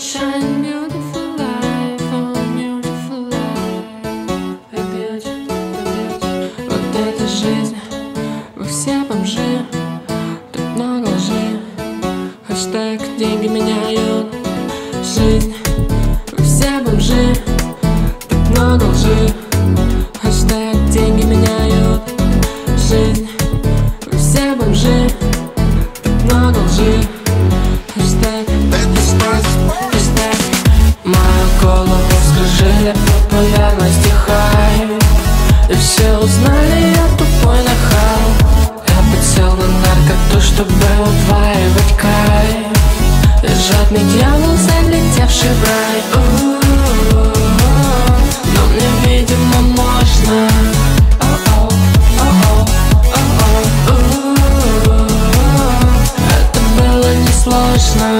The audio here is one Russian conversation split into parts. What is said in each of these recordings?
Shine beautiful life, oh beautiful life. Опять. Вот эта жизнь, вы все бомжи, тут много лжи. Хэштег деньги меняют жизнь. Вы все бомжи, тут много лжи. Хэштег деньги меняют жизнь. Вы все бомжи, тут много лжи. Хэштег, хэштег, хэштег. Мою голову вскружили популярности хай. И все узнали, я тупой нахал. Я подсел на наркоту, чтобы удваивать кайф. И жадный дьявол, залетевший в рай. Но мне, видимо, можно. Это было несложно.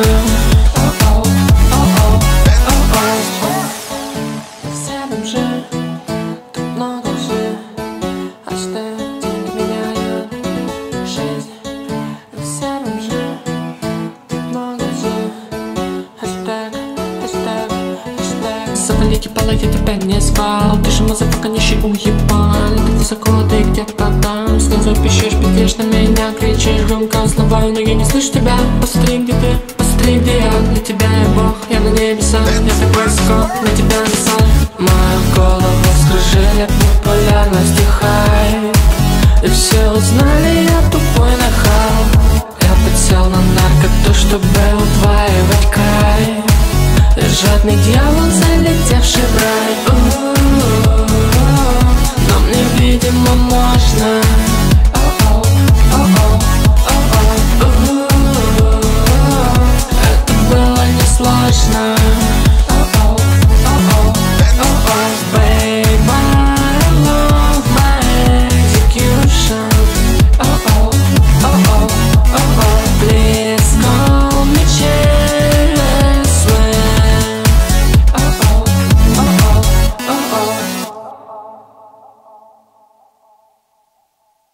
Все бомжи, тут много лжи. Хэштег деньги меняют жизнь. Все бомжи, тут много лжи. Хэштег, хэштег, хэштег. Завалите полы, я тебя не спал. Ты же мазафака нищий уебан. Ты высоко, ты где-то там. Снизу пищишь, пиздишь на меня, кричишь громко слова, но я не слышу тебя. Посмотри, где ты, посмотри, где я. Для тебя я бог, я на небесах. Я так высоко, на тебя написал. Мою голову вскружили популярности хай. И все узнали, я тупой нахал. Я подсел на наркоту, чтобы удваивать кайф. И жадный дьявол, залетевший в рай.